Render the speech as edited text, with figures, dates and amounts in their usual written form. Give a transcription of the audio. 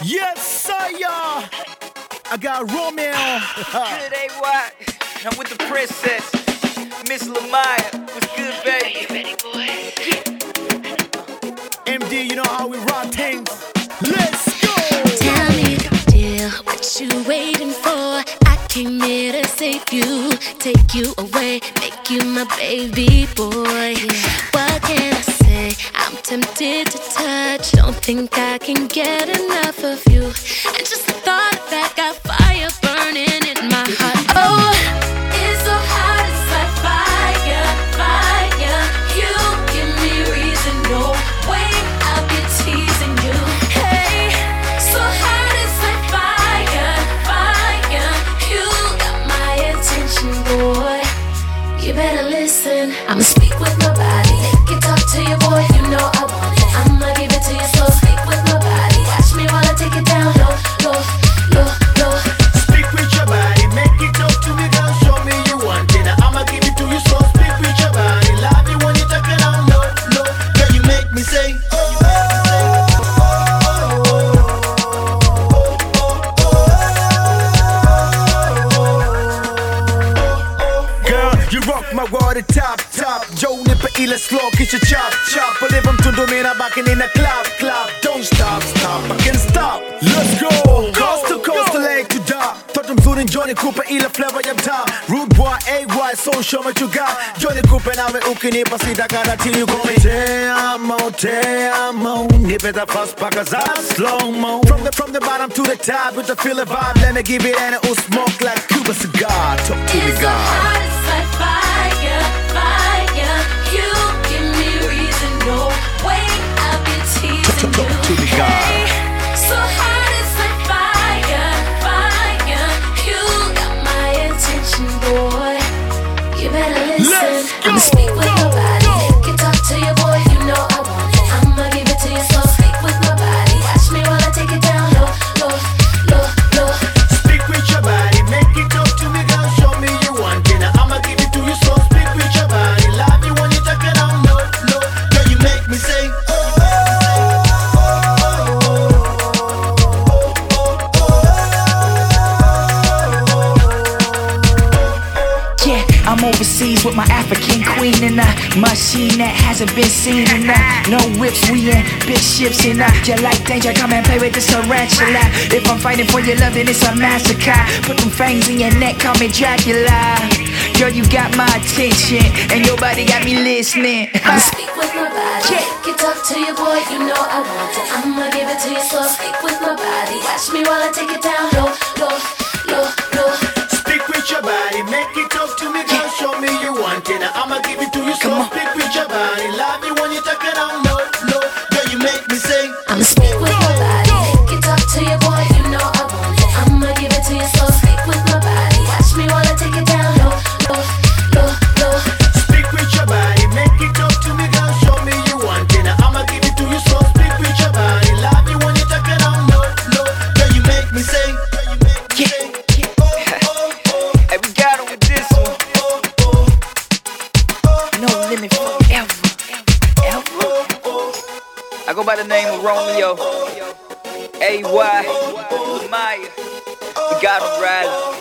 Yes, sir. I got Romeo. Good AY. I'm with the princess, Miss Lamaya. What's good, baby? Are you ready, boy? MD, you know how we rock things. Let's go. Tell me, dear, what you waiting for? I came here to save you, take you away, make you my baby boy. What can I say? I'm tempted to touch. Don't think I can get enough of you. And just the thought of that got fire burning in my heart. Oh, it's so hot, it's like fire, fire. You give me reason, no way I'll be teasing you. Hey, so hot, it's like fire, fire. You got my attention, boy. You better listen. I'ma speak with my body. Make it talk to you, boy. You know I want it. I'ma give it to you slow. Speak with my body. Watch me while I take it down low, low, low, low. Speak with your body. Make it talk to me, girl. Show me you want it. I'ma give it to you slow. Speak with your body. Love you when you talk it down low, low. Girl, you make me say, you rock my world at top. Joe nipper ila slow, kiss your chop. Palivam tundo mera bakin in a club. Don't stop, I can stop. Let's go, coast to coast, leg to dark. Totum zurin Johnny Cooper ila flavor yam top. Rude boy, AY, so show what you got. Johnny Cooper nawe ukini pasida kada till you call me. Te amo, nipeta fast pakaza slow-mo. From the bottom to the top with the feel of vibe. Let me give it and it will smoke like Cuba cigar. Talk to me, God. It's like fire, fire. You give me reason, no way I'll be teasing Talk to me, you. God. Hey, so hot, it's like fire, fire. You got my attention, boy. You better listen. I'ma speak with my body. Make it talk to you, boy. You know I want it. I'ma give it to you slow. Speak with my body. Watch me while I take it down low, low, low, low. Speak with your body, make it talk to me, girl. Show me you want it. I'ma give it to you slow. Speak with your body, love you when you talk it down low, low. Girl, you make me say, yeah, I'm overseas with my African queen and a machine that hasn't been seen enough. No whips, we in big ships and you like danger, come and play with this tarantula. If I'm fighting for your love, then it's a massacre. Put them fangs in your neck, call me Dracula. Girl, you got my attention, and your body got me listening. I'ma speak with my body. Make it talk to you, boy. You know I want it. I'ma give it to you slow. Speak with my body. Watch me while I take it down low, low, low, low. speak with your body, make it talk to me, girl. Show me you want it. I'ma give it to you slow. Speak with your body, love you when you talk it down low, low. Girl, you make me say, I'ma speak with my body. Make it talk to you, boy. You know I want it. I'ma give it to you slow. Speak with my body. Watch me while I take it down low, low, low, low. speak with your body, make it talk to me, girl. Show me you want it. I'ma give it to you slow. Speak with your body, love you when you talk it down low, low. Girl, you make me say, Hey, we got him with this one. No limit forever. I go by the name of Romeo. AY, Maya. We got him riding.